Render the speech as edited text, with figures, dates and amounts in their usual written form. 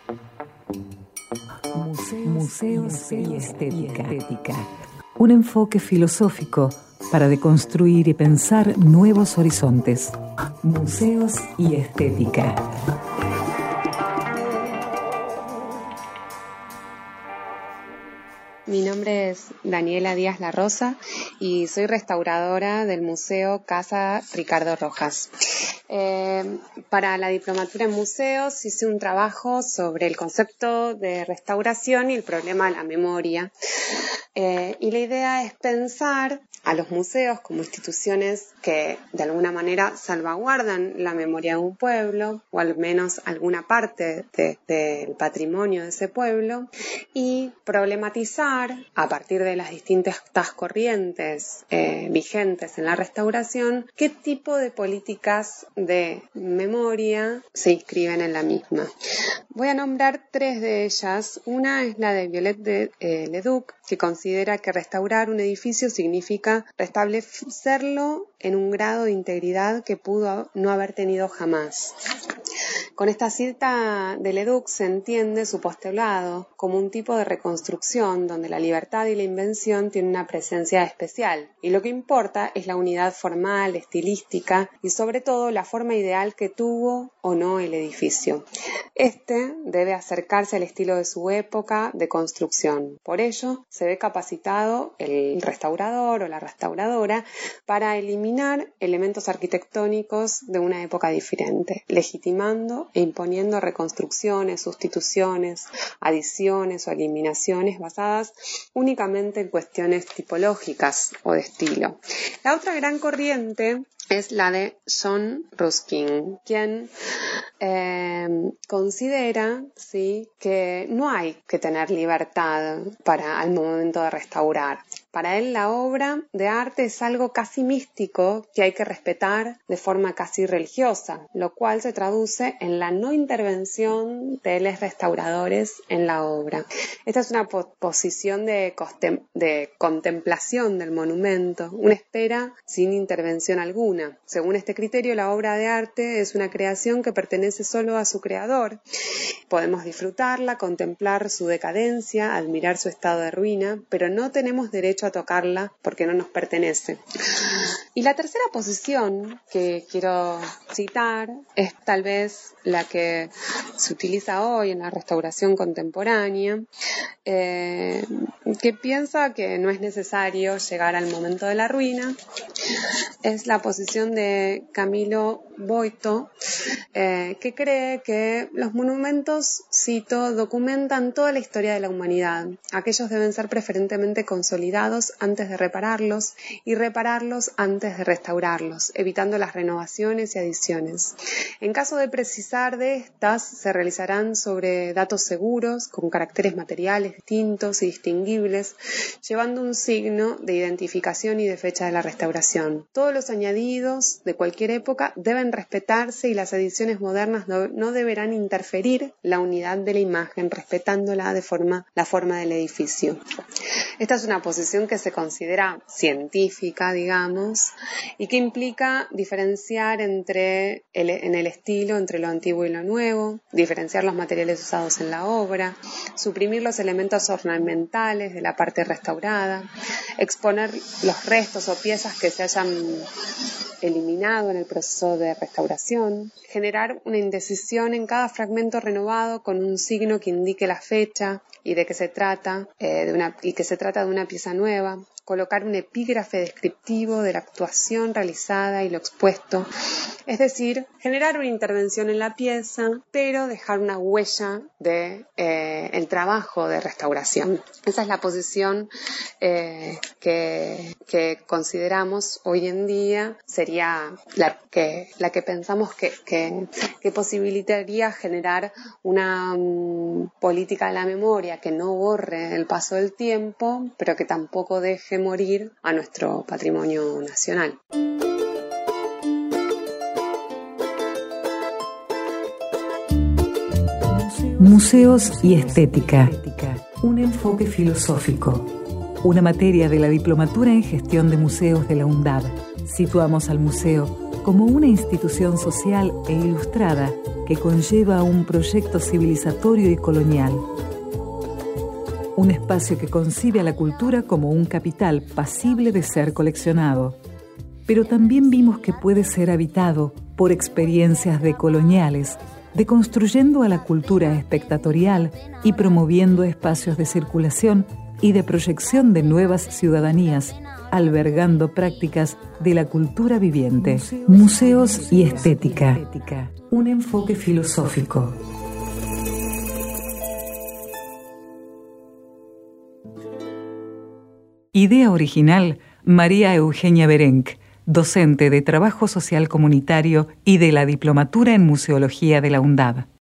Museos y estética. Un enfoque filosófico para deconstruir y pensar nuevos horizontes. Museos y estética. Mi nombre es Daniela Díaz La Rosa y soy restauradora del Museo Casa Ricardo Rojas. Para la diplomatura en museos hice un trabajo sobre el concepto de restauración y el problema de la memoria. Y la idea es pensar a los museos como instituciones que de alguna manera salvaguardan la memoria de un pueblo o al menos alguna parte del patrimonio de ese pueblo y problematizar a partir de las distintas corrientes vigentes en la restauración qué tipo de políticas de memoria se inscriben en la misma. Voy a nombrar tres de ellas. Una es la de Violette Leduc, que considera que restaurar un edificio significa restablecerlo en un grado de integridad que pudo no haber tenido jamás. Con esta cita de Leduc se entiende su postulado como un tipo de reconstrucción donde la libertad y la invención tienen una presencia especial y lo que importa es la unidad formal, estilística y sobre todo la forma ideal que tuvo o no el edificio. Este debe acercarse al estilo de su época de construcción. Por ello, se ve capacitado el restaurador o la restauradora para eliminar elementos arquitectónicos de una época diferente, legitimando e imponiendo reconstrucciones, sustituciones, adiciones o eliminaciones basadas únicamente en cuestiones tipológicas o de estilo. La otra gran corriente es la de John Ruskin, quien considera que no hay que tener libertad al momento de restaurar. Para él la obra de arte es algo casi místico que hay que respetar de forma casi religiosa, lo cual se traduce en la no intervención de los restauradores en la obra. Esta es una posición de contemplación del monumento, una espera sin intervención alguna. Según este criterio, la obra de arte es una creación que pertenece solo a su creador. Podemos disfrutarla, contemplar su decadencia, admirar su estado de ruina, pero no tenemos derecho a tocarla porque no nos pertenece. Y la tercera posición que quiero citar es tal vez la que se utiliza hoy en la restauración contemporánea, que piensa que no es necesario llegar al momento de la ruina. Es la posición de Camilo Boito, que cree que los monumentos, cito, documentan toda la historia de la humanidad. Aquellos deben ser preferentemente consolidados antes de repararlos y repararlos antes de restaurarlos, evitando las renovaciones y adiciones. En caso de precisar de estas, se realizarán sobre datos seguros, con caracteres materiales distintos y distinguibles, llevando un signo de identificación y de fecha de la restauración. Todos los añadidos de cualquier época deben respetarse y las ediciones modernas no deberán interferir la unidad de la imagen, respetándola la forma del edificio. Esta es una posición que se considera científica, digamos, y que implica diferenciar en el estilo entre lo antiguo y lo nuevo, diferenciar los materiales usados en la obra, suprimir los elementos ornamentales de la parte restaurada, exponer los restos o piezas que se hayan eliminado en el proceso de restauración, generar una indecisión en cada fragmento renovado con un signo que indique la fecha y de que se trata de una pieza nueva, colocar un epígrafe descriptivo de la actuación realizada y lo expuesto, es decir, generar una intervención en la pieza, pero dejar una huella de el trabajo de restauración. Esa es la posición que consideramos hoy en día sería la que pensamos que posibilitaría generar una política de la memoria que no borre el paso del tiempo, pero que tampoco deje morir a nuestro patrimonio nacional. Museos y estética. Un enfoque filosófico. Una materia de la Diplomatura en Gestión de Museos de la UNDAB. Situamos al museo como una institución social e ilustrada que conlleva a un proyecto civilizatorio y colonial. Un espacio que concibe a la cultura como un capital pasible de ser coleccionado. Pero también vimos que puede ser habitado por experiencias decoloniales, deconstruyendo a la cultura espectatorial y promoviendo espacios de circulación y de proyección de nuevas ciudadanías, albergando prácticas de la cultura viviente. Museos y estética. Un enfoque filosófico. Idea original, María Eugenia Berenc, docente de Trabajo Social Comunitario y de la Diplomatura en Museología de la UNDAD.